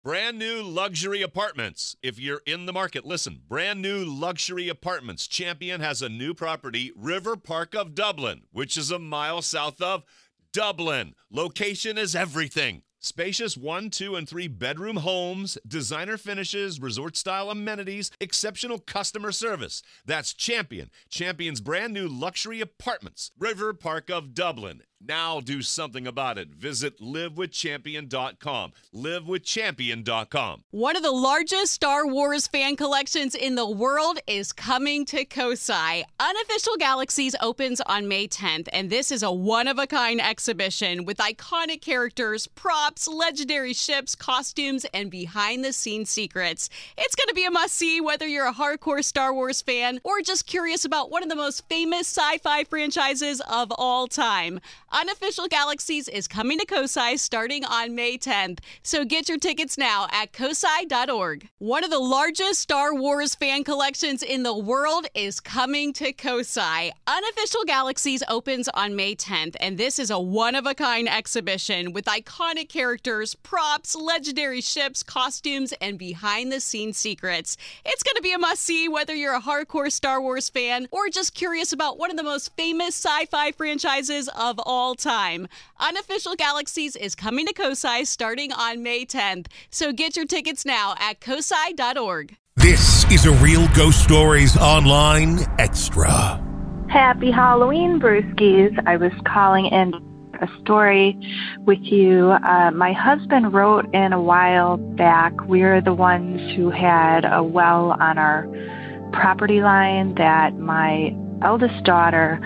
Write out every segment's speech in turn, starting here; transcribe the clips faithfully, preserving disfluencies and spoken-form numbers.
Brand new luxury apartments. If you're in the market, listen. Brand new luxury apartments. Champion has a new property, River Park of Dublin, which is a mile south of Dublin. Location is everything. Spacious one, two, and three bedroom homes, designer finishes, resort-style amenities, exceptional customer service. That's Champion. Champion's brand new luxury apartments, River Park of Dublin. Now do something about it. Visit live with champion dot com. live with champion dot com. One of the largest Star Wars fan collections in the world is coming to Kosai. Unofficial Galaxies opens on May tenth, and this is a one-of-a-kind exhibition with iconic characters, props, legendary ships, costumes, and behind-the-scenes secrets. It's going to be a must-see whether you're a hardcore Star Wars fan or just curious about one of the most famous sci-fi franchises of all time. Unofficial Galaxies is coming to Kosai starting on May tenth, so get your tickets now at kosai dot org. One of the largest Star Wars fan collections in the world is coming to Kosai. Unofficial Galaxies opens on May tenth, and this is a one-of-a-kind exhibition with iconic characters, props, legendary ships, costumes, and behind-the-scenes secrets. It's going to be a must-see whether you're a hardcore Star Wars fan or just curious about one of the most famous sci-fi franchises of all all time. Unofficial Galaxies is coming to Kosai starting on May tenth, so get your tickets now at kosai dot org. This is a Real Ghost Stories Online Extra. Happy Halloween, Brewskis. I was calling in a story with you. Uh, my husband wrote in a while back. We're the ones who had a well on our property line that my eldest daughter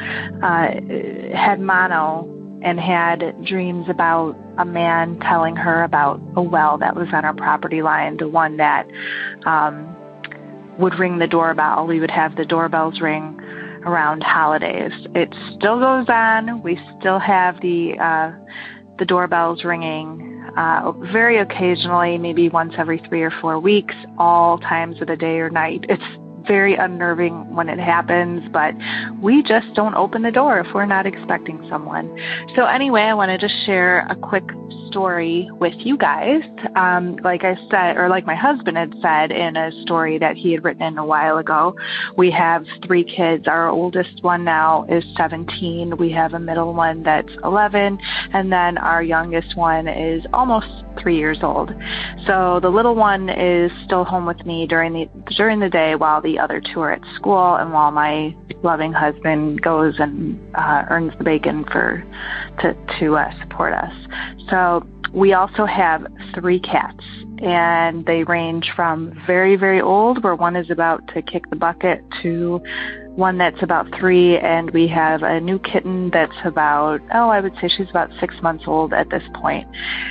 uh, had mono and had dreams about a man telling her about a well that was on our property line, the one that um, would ring the doorbell. We would have the doorbells ring around holidays. It still goes on. We still have the uh, the doorbells ringing uh, very occasionally, maybe once every three or four weeks, all times of the day or night. It's very unnerving when it happens, but we just don't open the door if we're not expecting someone. So anyway, I wanted to share a quick story with you guys. Um, like I said, or like my husband had said in a story that he had written in a while ago, we have three kids. Our oldest one now is seventeen. We have a middle one that's eleven, and then our youngest one is almost three years old. So the little one is still home with me during the during the day while the other two are at school, and while my loving husband goes and uh, earns the bacon for to to uh, support us. So we also have three cats, and they range from very, very old, where one is about to kick the bucket, to one that's about three, and we have a new kitten that's about, oh, I would say she's about six months old at this point.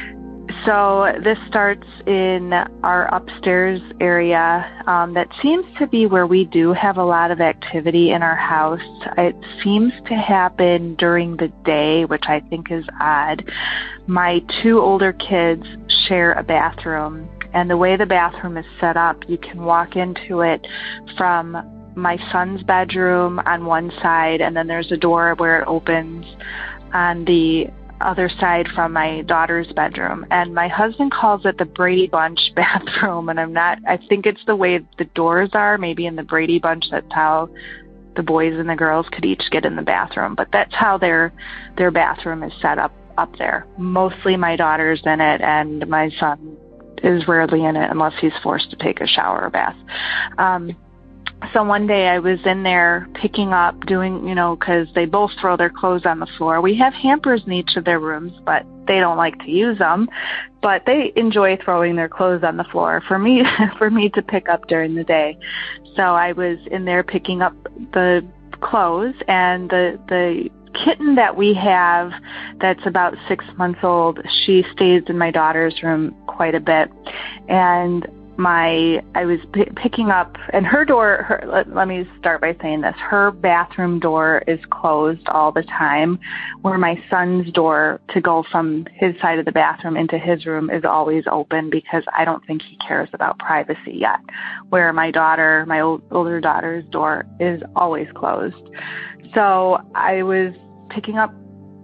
So this starts in our upstairs area. Um, that seems to be where we do have a lot of activity in our house. It seems to happen during the day, which I think is odd. My two older kids share a bathroom, and the way the bathroom is set up, you can walk into it from my son's bedroom on one side, and then there's a door where it opens on the other side from my daughter's bedroom. And my husband calls it the Brady Bunch bathroom, and I'm not, I think it's the way the doors are, maybe in the Brady Bunch, that's how the boys and the girls could each get in the bathroom. But that's how their their bathroom is set up up there. Mostly my daughter's in it, and my son is rarely in it unless he's forced to take a shower or bath. Um, So one day I was in there picking up, doing, you know, because they both throw their clothes on the floor. We have hampers in each of their rooms, but they don't like to use them. But they enjoy throwing their clothes on the floor for me, for me to pick up during the day. So I was in there picking up the clothes, and the the kitten that we have that's about six months old, she stays in my daughter's room quite a bit. And My, I was p- picking up, and her door, her, let, let me start by saying this, her bathroom door is closed all the time, where my son's door to go from his side of the bathroom into his room is always open, because I don't think he cares about privacy yet, where my daughter, my old, older daughter's door is always closed. So I was picking up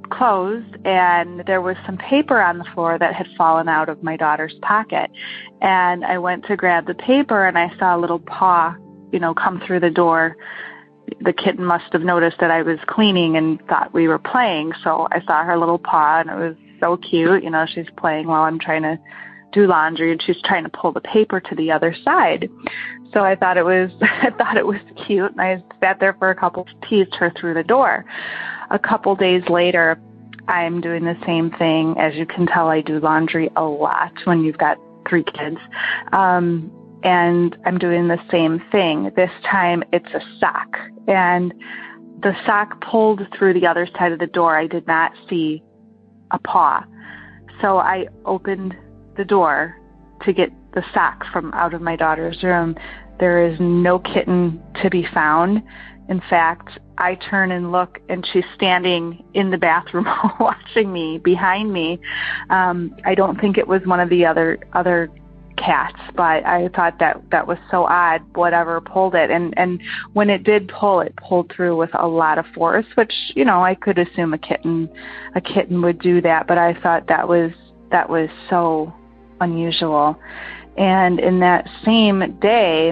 closed, and there was some paper on the floor that had fallen out of my daughter's pocket. And I went to grab the paper, and I saw a little paw, you know, come through the door. The kitten must have noticed that I was cleaning and thought we were playing. So I saw her little paw, and it was so cute. You know, she's playing while I'm trying to do laundry, and she's trying to pull the paper to the other side. So I thought it was, I thought it was cute, and I sat there for a couple, teased her through the door. A couple days later, I'm doing the same thing. As you can tell, I do laundry a lot when you've got three kids. Um, and I'm doing the same thing. This time it's a sock, and the sock pulled through the other side of the door. I did not see a paw. So I opened the door to get the sock from out of my daughter's room. There is no kitten to be found. In fact, I turn and look, and she's standing in the bathroom watching me behind me. Um, I don't think it was one of the other other cats, but I thought that that was so odd, whatever pulled it. And, and when it did pull, it pulled through with a lot of force, which, you know, I could assume a kitten, a kitten would do that, but I thought that was, that was so unusual. And in that same day,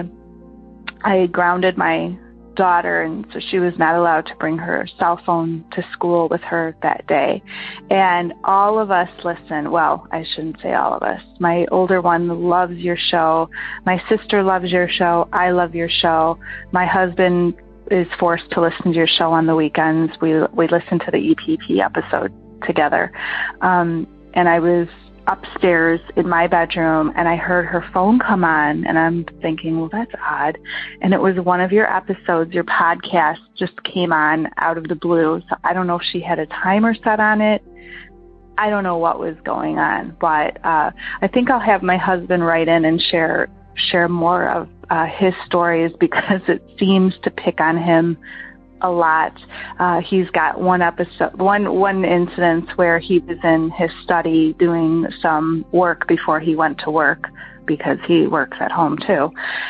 I grounded my daughter, and so she was not allowed to bring her cell phone to school with her that day. And all of us listen. Well, I shouldn't say all of us. My older one loves your show. My sister loves your show. I love your show. My husband is forced to listen to your show on the weekends. We we listen to the E P P episode together. Um, and I was upstairs in my bedroom, and I heard her phone come on, and I'm thinking, well, that's odd. And it was one of your episodes, your podcast just came on out of the blue. So I don't know if she had a timer set on it. I don't know what was going on, but uh, I think I'll have my husband write in and share share more of uh, his stories, because it seems to pick on him a lot. Uh, he's got one episode, one one incident where he was in his study doing some work before he went to work, because he works at home too.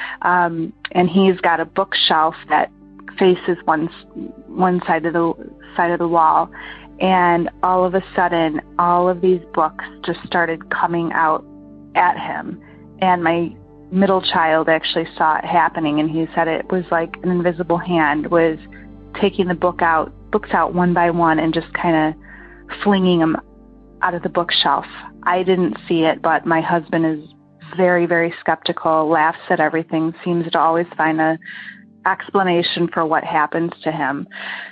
Um, and he's got a bookshelf that faces one one side of the side of the wall, and all of a sudden, all of these books just started coming out at him. And my middle child actually saw it happening, and he said it was like an invisible hand was taking the book out, books out one by one, and just kind of flinging them out of the bookshelf. I didn't see it, but my husband is very, very skeptical, laughs at everything, seems to always find a explanation for what happens to him.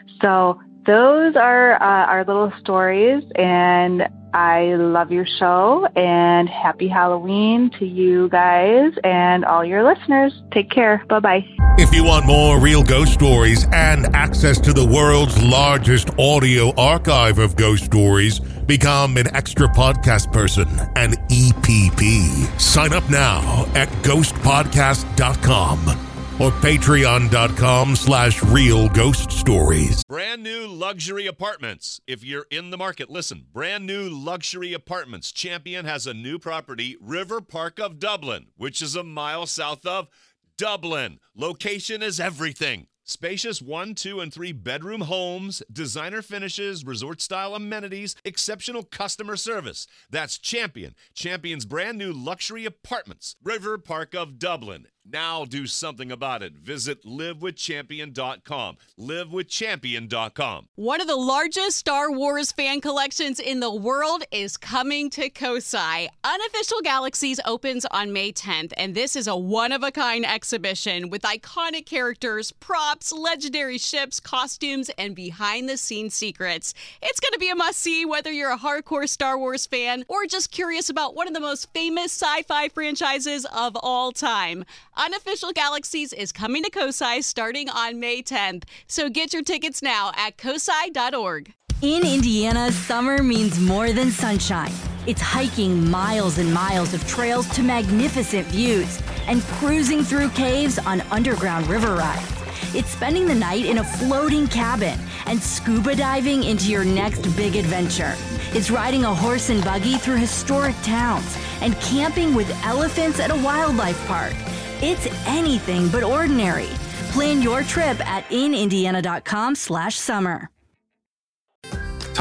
So those are uh, our little stories, and I love your show, and happy Halloween to you guys and all your listeners. Take care. Bye-bye. If you want more real ghost stories and access to the world's largest audio archive of ghost stories, become an extra podcast person, an E P P. Sign up now at ghost podcast dot com or patreon.com slash real ghost stories. Brand new luxury apartments. If you're in the market, listen. Brand new luxury apartments. Champion has a new property, River Park of Dublin, which is a mile south of Dublin. Location is everything. Spacious one, two, and three bedroom homes, designer finishes, resort-style amenities, exceptional customer service. That's Champion. Champion's brand new luxury apartments. River Park of Dublin. Now do something about it. Visit live with champion dot com. live with champion dot com. One of the largest Star Wars fan collections in the world is coming to Kosai. Unofficial Galaxies opens on May tenth, and this is a one-of-a-kind exhibition with iconic characters, props, legendary ships, costumes, and behind-the-scenes secrets. It's going to be a must-see whether you're a hardcore Star Wars fan or just curious about one of the most famous sci-fi franchises of all time. Unofficial Galaxies is coming to Kosai starting on May tenth, so get your tickets now at kosai dot org. In Indiana, summer means more than sunshine. It's hiking miles and miles of trails to magnificent views and cruising through caves on underground river rides. It's spending the night in a floating cabin and scuba diving into your next big adventure. It's riding a horse and buggy through historic towns and camping with elephants at a wildlife park. It's anything but ordinary. Plan your trip at in indiana dot com slash summer.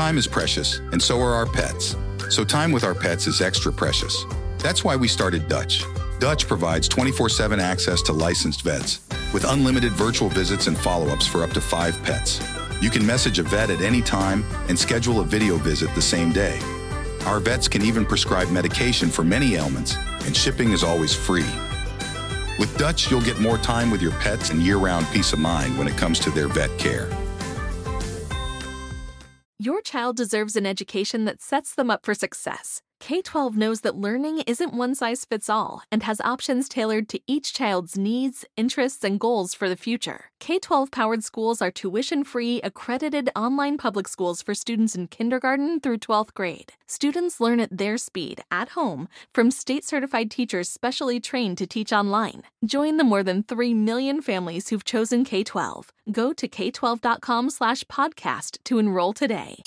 Time is precious, and so are our pets. So time with our pets is extra precious. That's why we started Dutch. Dutch provides twenty-four seven access to licensed vets with unlimited virtual visits and follow-ups for up to five pets. You can message a vet at any time and schedule a video visit the same day. Our vets can even prescribe medication for many ailments, and shipping is always free. With Dutch, you'll get more time with your pets and year-round peace of mind when it comes to their vet care. Your child deserves an education that sets them up for success. K twelve knows that learning isn't one size fits all and has options tailored to each child's needs, interests, and goals for the future. K twelve powered schools are tuition-free, accredited online public schools for students in kindergarten through twelfth grade. Students learn at their speed, at home, from state-certified teachers specially trained to teach online. Join the more than three million families who've chosen K twelve. Go to k twelve dot com slash podcast to enroll today.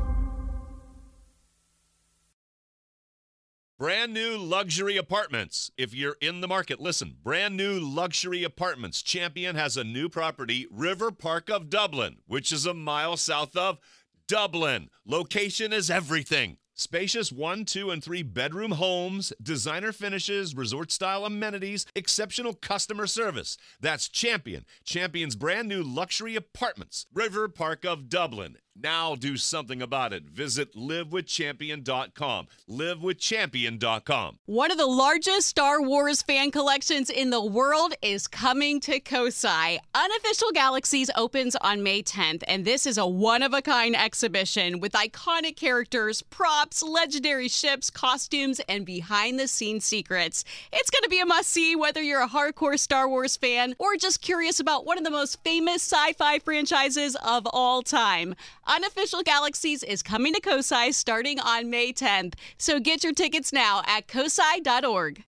Brand new luxury apartments. If you're in the market, listen. Brand new luxury apartments. Champion has a new property, River Park of Dublin, which is a mile south of Dublin. Location is everything. Spacious one, two, and three bedroom homes, designer finishes, resort-style amenities, exceptional customer service. That's Champion. Champion's brand new luxury apartments, River Park of Dublin. Now do something about it. Visit live with champion dot com. live with champion dot com. One of the largest Star Wars fan collections in the world is coming to Kosai. Unofficial Galaxies opens on May tenth, and this is a one-of-a-kind exhibition with iconic characters, props, legendary ships, costumes, and behind-the-scenes secrets. It's going to be a must-see whether you're a hardcore Star Wars fan or just curious about one of the most famous sci-fi franchises of all time. Unofficial Galaxies is coming to Kosai starting on May tenth, so get your tickets now at kosai dot org.